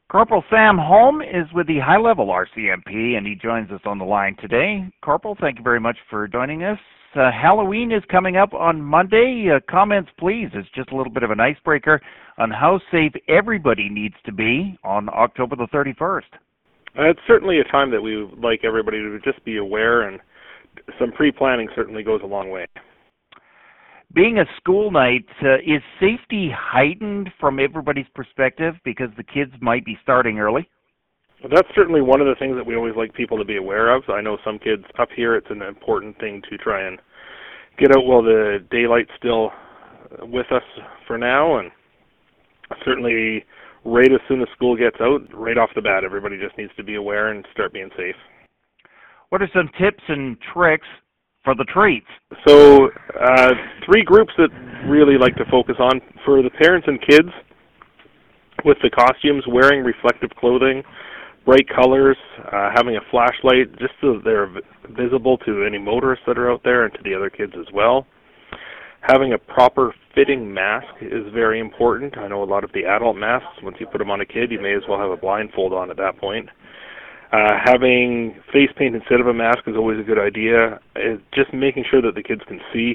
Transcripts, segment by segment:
Corporal Sam Holm is with the High Level RCMP, and he joins us on the line today. Corporal, thank you very much for joining us. Halloween is coming up on Monday. Comments, please. It's just a little bit of an icebreaker on how safe everybody needs to be on October the 31st. It's certainly a time that we would like everybody to just be aware, and some pre-planning certainly goes a long way. Being a school night, is safety heightened from everybody's perspective because the kids might be starting early? Well, that's certainly one of the things that we always like people to be aware of. I know some kids up here, it's an important thing to try and get out while the daylight's still with us for now, and certainly right as soon as school gets out, right off the bat, everybody just needs to be aware and start being safe. What are some tips and tricks for the treats? So, three groups that really like to focus on. For the parents and kids, with the costumes, wearing reflective clothing, bright colors, having a flashlight, just so that they're visible to any motorists that are out there and to the other kids as well. Having a proper fitting mask is very important. I know a lot of the adult masks, once you put them on a kid, you may as well have a blindfold on at that point. Having face paint instead of a mask is always a good idea. Just making sure that the kids can see.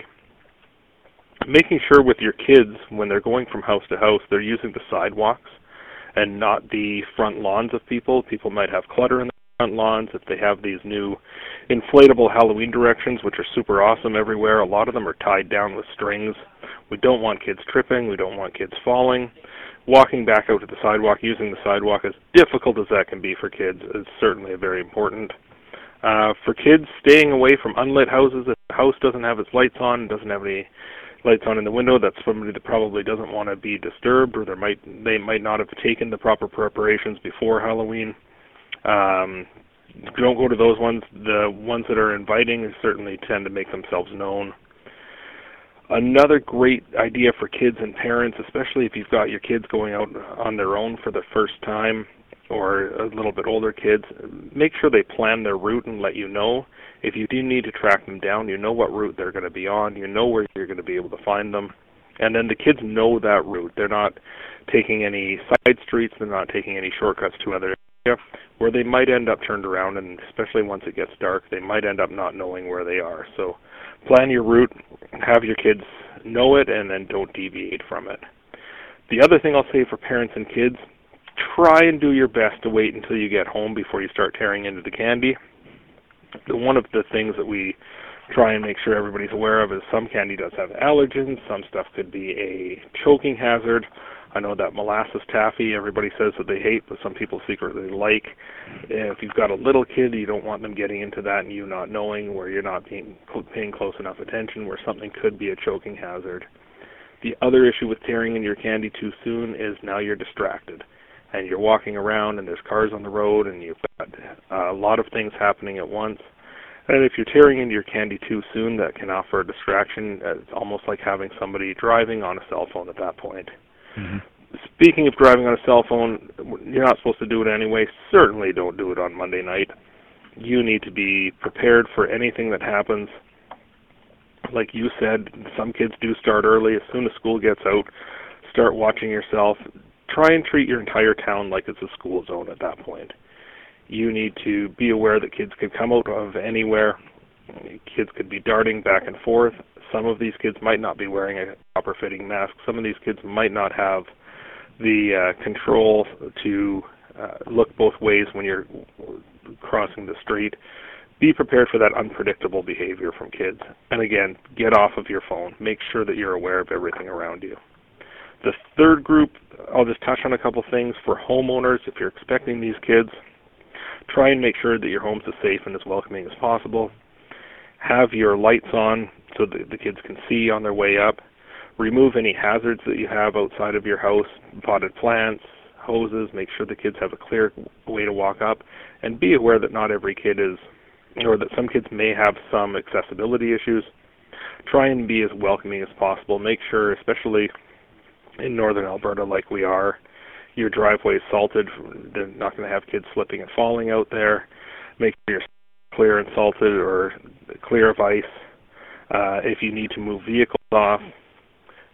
Making sure with your kids, when they're going from house to house, they're using the sidewalks and not the front lawns of people. People might have clutter in the front lawns. If they have these new inflatable Halloween directions, which are super awesome everywhere, a lot of them are tied down with strings. We don't want kids tripping. We don't want kids falling. Walking back out to the sidewalk, using the sidewalk, as difficult as that can be for kids, is certainly very important. For kids, staying away from unlit houses. If the house doesn't have its lights on, doesn't have any lights on in the window, that's somebody that probably doesn't want to be disturbed, or they might not have taken the proper preparations before Halloween. Don't go to those ones. The ones that are inviting certainly tend to make themselves known. Another great idea for kids and parents, especially if you've got your kids going out on their own for the first time, or a little bit older kids, make sure they plan their route and let you know. If you do need to track them down, you know what route they're going to be on, you know where you're going to be able to find them, and then the kids know that route. They're not taking any side streets, they're not taking any shortcuts to other areas where they might end up turned around, and especially once it gets dark, they might end up not knowing where they are. So plan your route, have your kids know it, and then don't deviate from it. The other thing I'll say for parents and kids, try and do your best to wait until you get home before you start tearing into the candy. One of the things that we try and make sure everybody's aware of is some candy does have allergens, some stuff could be a choking hazard. I know that molasses taffy, everybody says that they hate, but some people secretly like. If you've got a little kid, you don't want them getting into that and you not knowing, where you're not paying close enough attention, where something could be a choking hazard. The other issue with tearing in your candy too soon is now you're distracted. And you're walking around and there's cars on the road and you've got a lot of things happening at once. And if you're tearing into your candy too soon, that can offer a distraction. It's almost like having somebody driving on a cell phone at that point. Mm-hmm. Speaking of driving on a cell phone, you're not supposed to do it anyway. Certainly don't do it on Monday night. You need to be prepared for anything that happens. Like you said, some kids do start early. As soon as school gets out, start watching yourself. Try and treat your entire town like it's a school zone at that point. You need to be aware that kids could come out of anywhere. Kids could be darting back and forth. Some of these kids might not be wearing a proper fitting mask. Some of these kids might not have the control to look both ways when you're crossing the street. Be prepared for that unpredictable behavior from kids. And again, get off of your phone. Make sure that you're aware of everything around you. The third group, I'll just touch on a couple things. For homeowners, if you're expecting these kids, try and make sure that your home's as safe and as welcoming as possible. Have your lights on so that the kids can see on their way up. Remove any hazards that you have outside of your house, potted plants, hoses. Make sure the kids have a clear way to walk up. And be aware that not every kid is, or that some kids may have some accessibility issues. Try and be as welcoming as possible. Make sure, especially in northern Alberta like we are, your driveway is salted. They're not going to have kids slipping and falling out there. Make sure you're clear and salted or clear of ice. If you need to move vehicles off,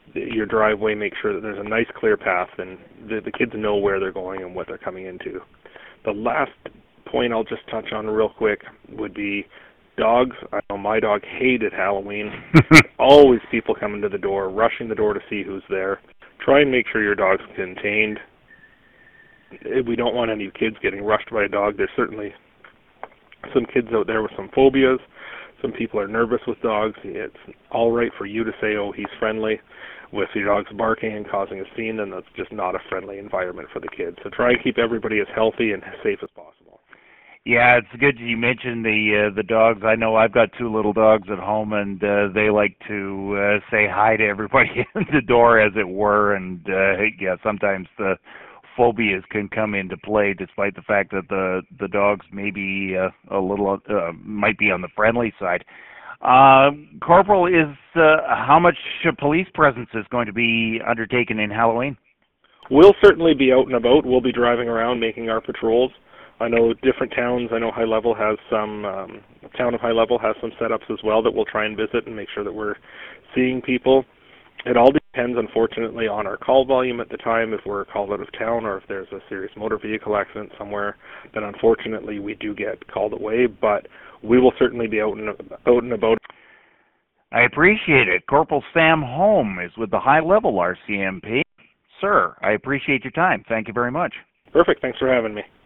your driveway, make sure that there's a nice clear path and the kids know where they're going and what they're coming into. The last point I'll just touch on real quick would be dogs. I know my dog hated Halloween. Always people coming to the door, rushing the door to see who's there. Try and make sure your dog's contained. We don't want any kids getting rushed by a dog. There's certainly some kids out there with some phobias. Some people are nervous with dogs. It's all right for you to say, oh, he's friendly. If your dog's barking and causing a scene, then that's just not a friendly environment for the kids. So try and keep everybody as healthy and as safe as possible. Yeah, it's good you mentioned the dogs. I know I've got 2 little dogs at home, and they like to say hi to everybody at the door, as it were. And yeah, sometimes the phobias can come into play, despite the fact that the dogs may be a little might be on the friendly side. Corporal, is how much police presence is going to be undertaken in Halloween? We'll certainly be out and about. We'll be driving around making our patrols. I know different towns. I know High Level has some, town of High Level has some setups as well that we'll try and visit and make sure that we're seeing people. It all depends, unfortunately, on our call volume at the time. If we're called out of town or if there's a serious motor vehicle accident somewhere, then unfortunately we do get called away, but we will certainly be out and about. I appreciate it. Corporal Sam Holm is with the High Level RCMP. Sir, I appreciate your time. Thank you very much. Perfect. Thanks for having me.